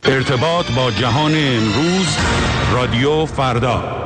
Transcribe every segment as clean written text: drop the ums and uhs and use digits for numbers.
ارتباط با جهان امروز، رادیو فردا.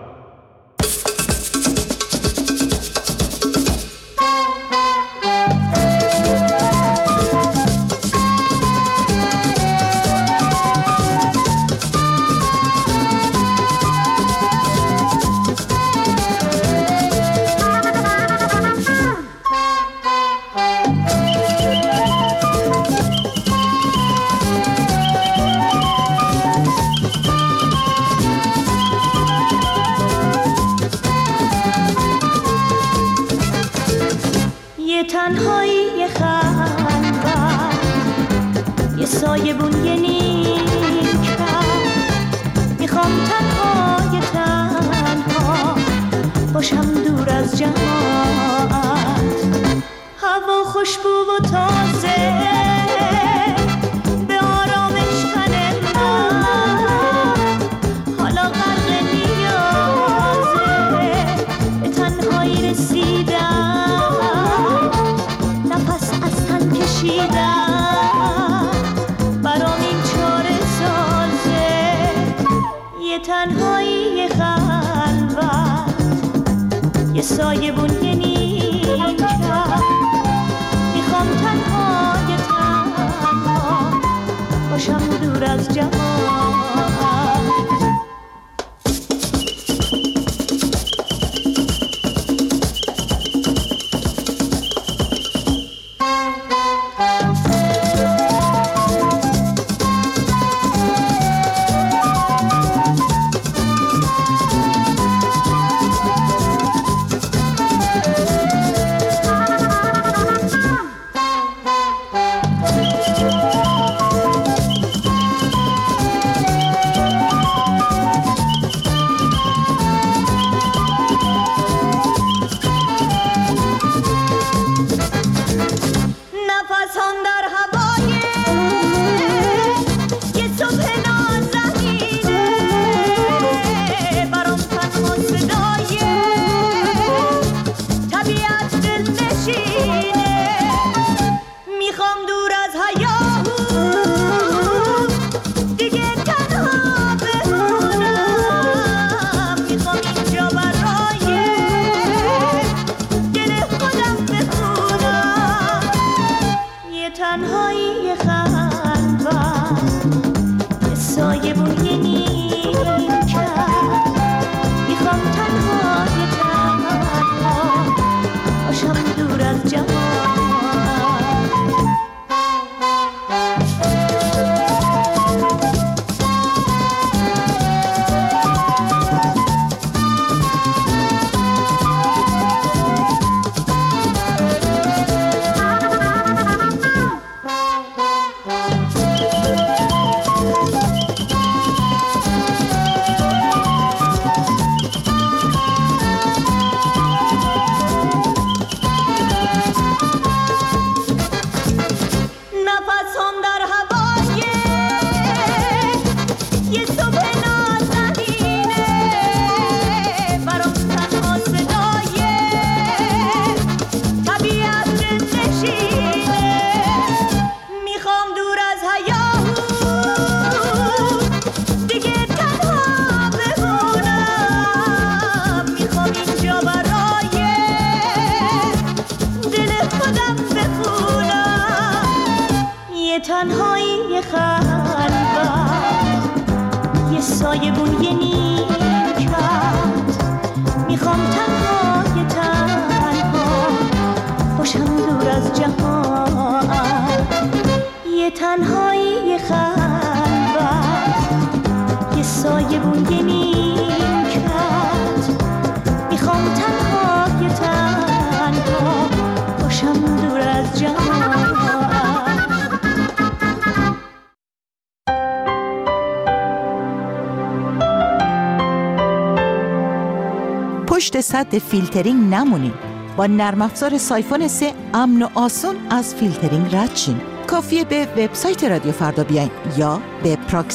پشت سد فیلترینگ نمونین. با نرم افزار سایفون 3 امن و آسون از فیلترینگ رد شین. کافیه به وبسایت رادیو فردا بیاین یا به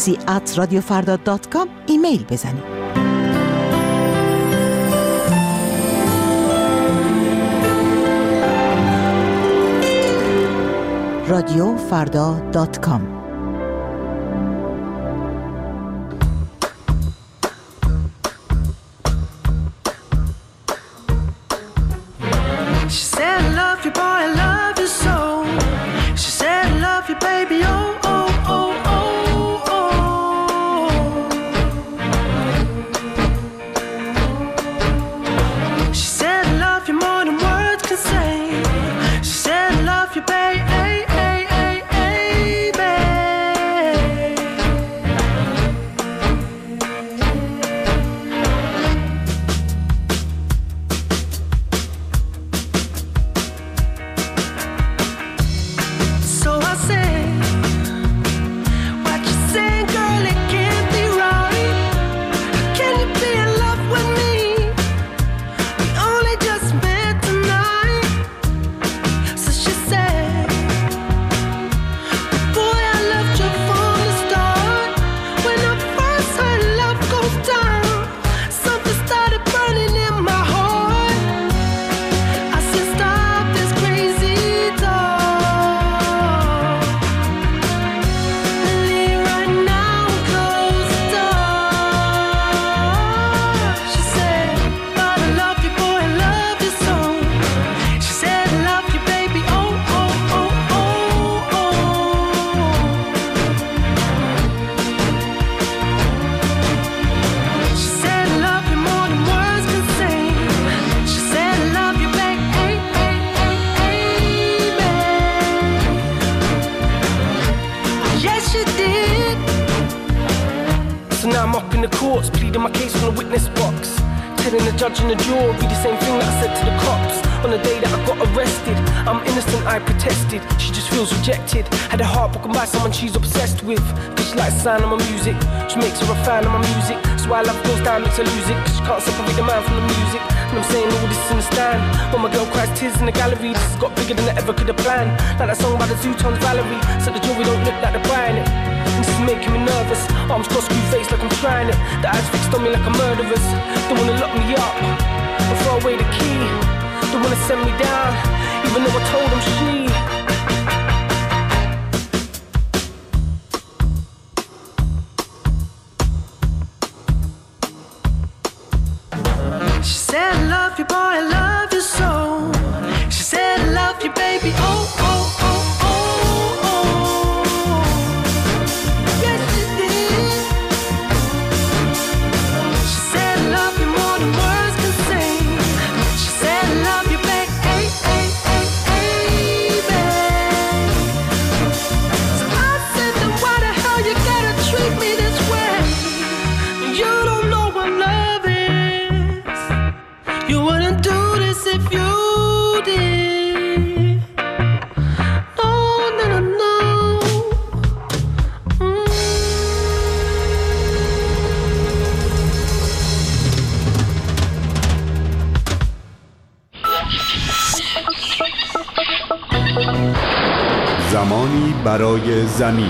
proxy@radiofarda.com ایمیل بزنید. radiofarda.com Yes, she did. So now I'm up in the courts, pleading my case from the witness box, telling the judge and the jury the same thing that I said to the cops on the day that I got arrested. I'm innocent, I protested. She just feels rejected. Had her heart broken by someone she's obsessed with, cause she likes the sound of my music. She makes her a fan of my music. So why love goes down makes her lose it, cause she can't separate the man from the music. And I'm saying all this in the stand, when my girl cries tears in the gallery. This has got bigger than I ever could have planned. Like that song by the Zootons, Valerie. So the jury don't look like they're buying it. This is making me nervous. Arms crossed, screw face like I'm trying it. The eyes fixed on me like a murderer's. They wanna lock me up and throw away the key. They wanna send me down, even though I told them she said, I love you, boy, I love you so. She said, I love you, baby, oh, oh, oh, oh, oh. Yes, she did. She said, I love you more than words can say. She said, I love you, baby, hey, hey, hey, hey, babe. So I said, then why the hell you gotta treat me this way? You don't know what love is. You wouldn't do this if you did. No, no, no, no. زمانی برای زمین.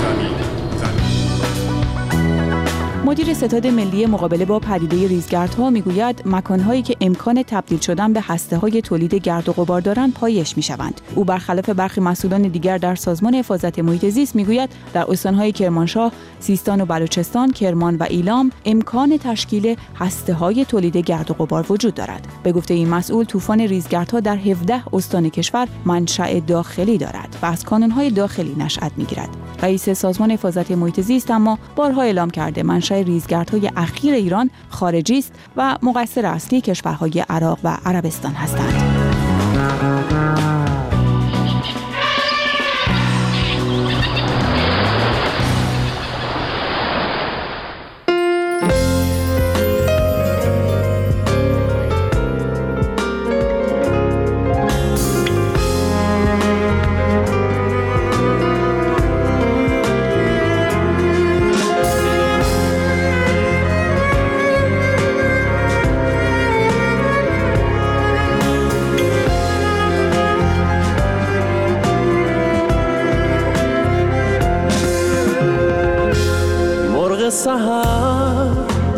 مدیر ستاد ملی مقابله با پدیده ریزگردها میگوید مکانهایی که امکان تبدیل شدن به هسته‌های تولید گرد و غبار دارند پایش میشوند. او برخلاف برخی مسئولان دیگر در سازمان حفاظت محیط زیست میگوید در استان‌های کرمانشاه، سیستان و بلوچستان، کرمان و ایلام امکان تشکیل هسته‌های تولید گرد و غبار وجود دارد. به گفته این مسئول طوفان ریزگردها در 17 استان کشور منشأ داخلی دارد و از کانون‌های داخلی نشأت می‌گیرد. رئیس سازمان حفاظت محیط زیست اما بارها اعلام کرده منشأ ریزگردهای اخیر ایران خارجی است و مقصر اصلی کشورهای عراق و عربستان هستند. سحر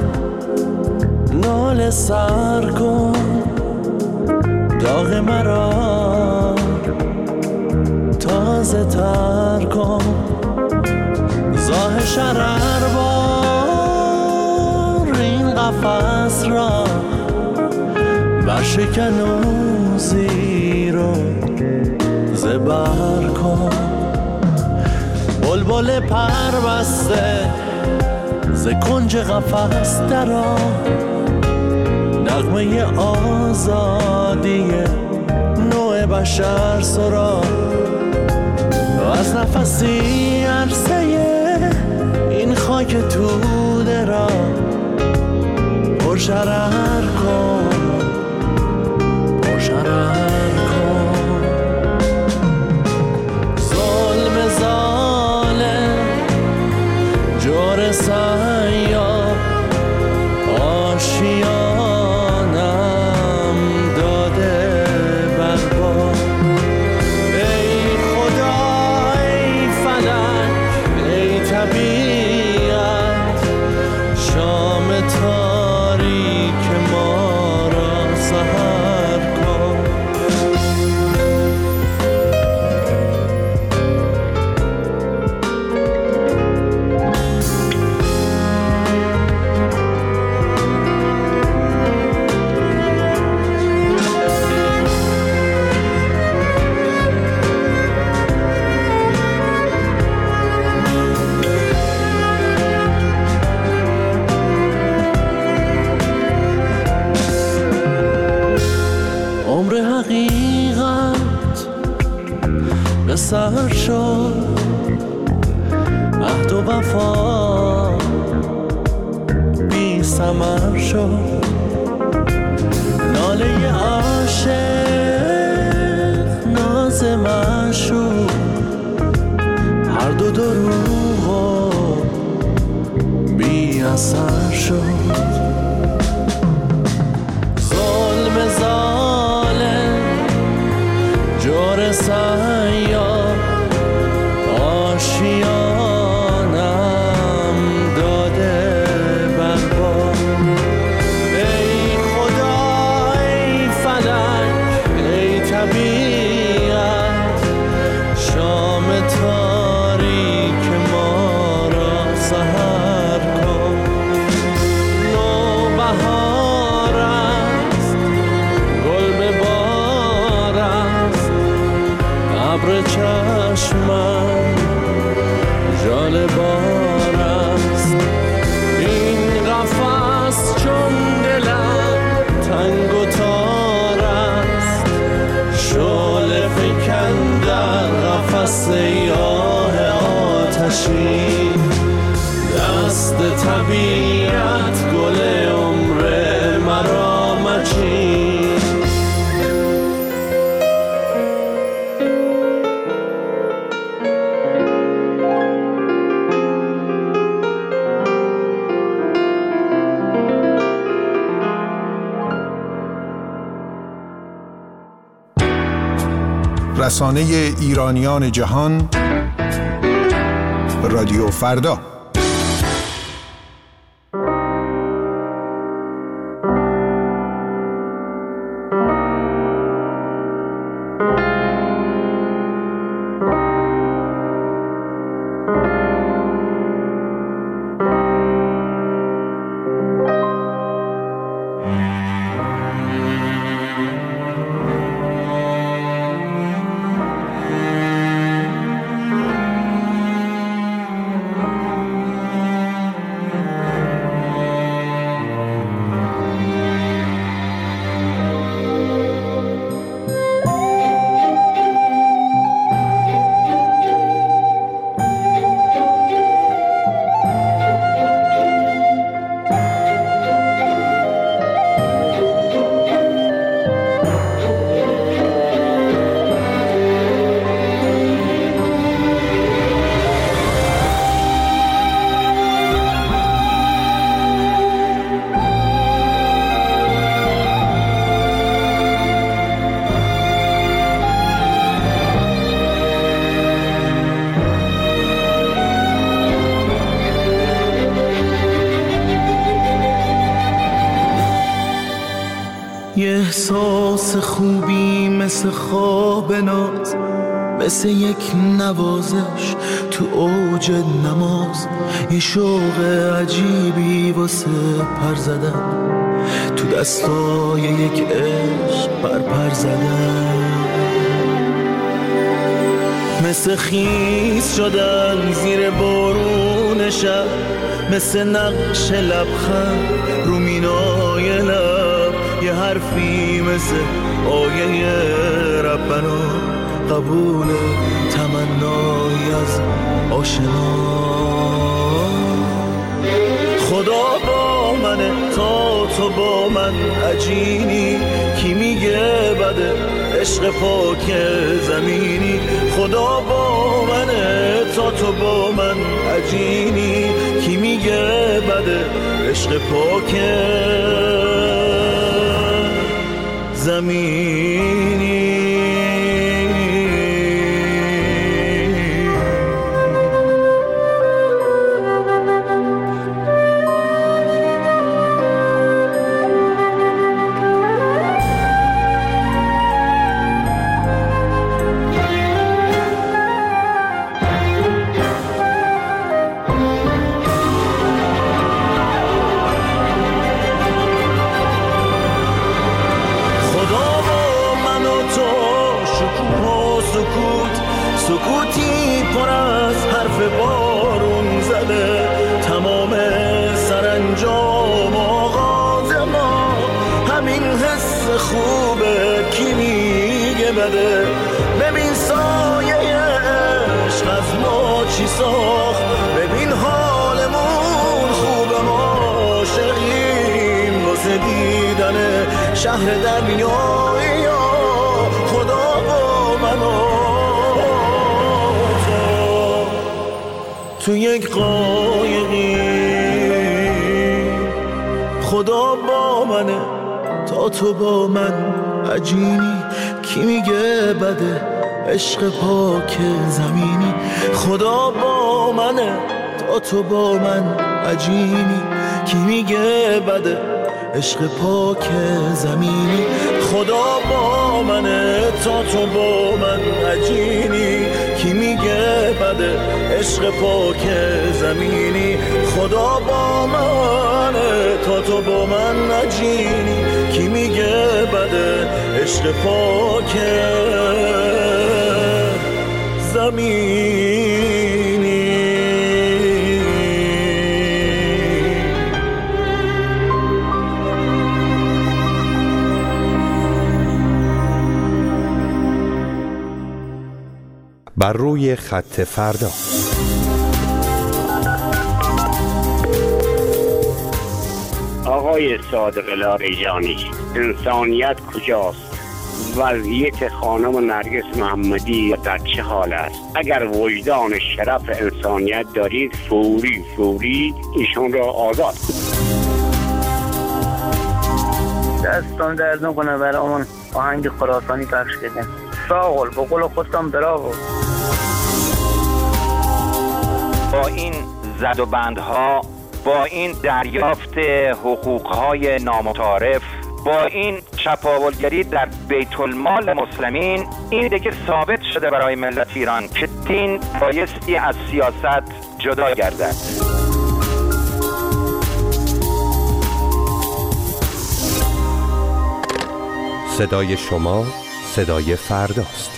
ناله سر کن داغ مرا تازه تر کن زاه شرر بار این قفص را برشکن و زیر و زبر کن بلبل پر بسته ز کنج قفس درآ نغمه آزادی نوع بشر سرا از نفسی عرصه این خاک توده را پرشرر کن پرشرر کن ظلم ظالم جور سیاه آشیانم داده برباد ای خدا ای فلک ای طبیعت شام تاریک ما را سحر کن وفا بی ثمر شد، ناله عاشق ناز معشوق، هر دو دروغ و بی اثر شد. ظلم ظالم جور سیار آشیانم داده برباد. ای خدا ای فلک ای طبیعت، شام تاریک ما را سحر کن. نوبهار است گل به بار است، ابر چشمم ژاله بار است. این قفس چون دلم تنگ و تار است، شعله فکن در قفس آه آتشی. دست طبیعت گل عمر مرا مچین. رسانه ایرانیان جهان، رادیو فردا. یه احساس خوبی مثل خواب ناز، مثل یک نوازش تو اوج نماز. یه شوق عجیبی واسه پر زدن، تو دستای یک عشق پر زدن. مثل خیس شدن زیر بارون شب، مثل نقش لبخند رو مینای لب. یه حرفی مثل آیه ربنا، قبول تمنای از آشنا. خدا با منه تا تو با من عجینی، کی میگه بده عشق پاک زمینی. خدا با منه تا تو با من عجینی، کی میگه بده عشق پاک زمینی. شهر دریایی خدا با من و تو یک قایقی خدا با منه تا تو با من عجینی کی میگه بده عشق پاک زمینی خدا با منه تا تو با من عجینی کی میگه بده عشق پاک زمینی خدا با منه تا تو با من عجینی کی میگه بده عشق پاک زمینی خدا با منه تا تو با من عجینی کی میگه بده عشق پاک زمینی بر روی خط فردا. آقای صادق لاریجانی، انسانیت کجاست؟ وضعیت خانم نرگس محمدی در چه حال است؟ اگر وجدان شرف انسانیت دارید فوری ایشون را آزاد کنید. دستان درد نکنه برامون آهنگ خراسانی پخش بدین. ساغل به قول خودم براو. با این زد و بندها، با این دریافت حقوقهای نامتعارف، با این چپاولگری در بیت المال مسلمین، این دیگه ثابت شده برای ملت ایران که دین بایستی از سیاست جدا گردد. صدای شما صدای فرداست.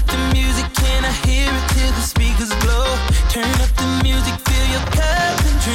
Turn up the music, feel your cup and drink.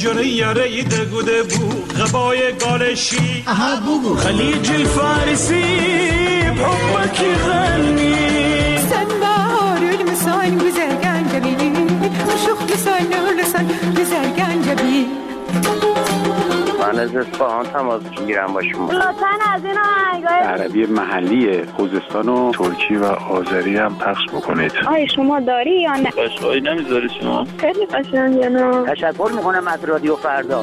جنه یاره دگوده بو غبای گالشی خلیج الفارسی بحبك غني سنبار المسان بزرگان جبی شوخ لسان لسان بزرگان جبی من از اصفهان تماس میگیرم با شما. لطفاً از این آهنگای عربی محلی خوزستان و ترکی و آذری هم پخش بکنید. آیا شما داری یا نه؟ قشنگی نمیذاری شما؟ خیلی قشنگه نه. تشکر میکنم از رادیو فردا.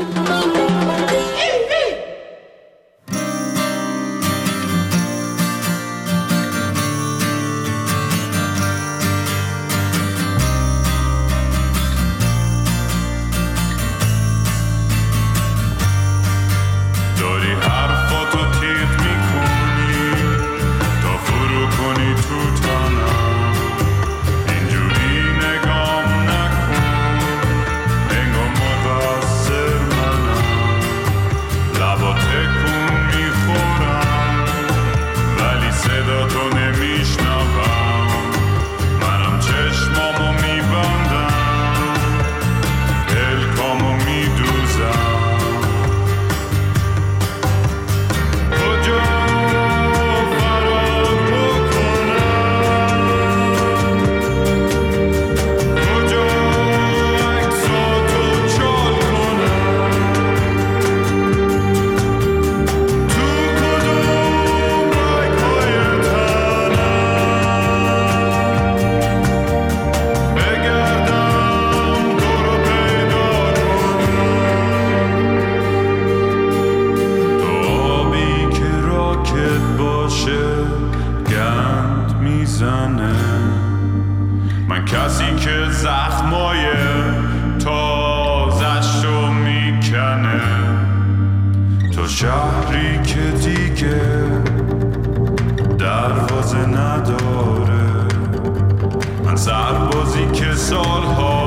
من کسی که زخمای تازش رو میکنه، تو شهری که دیگه دروازه نداره، من سربازی که سالها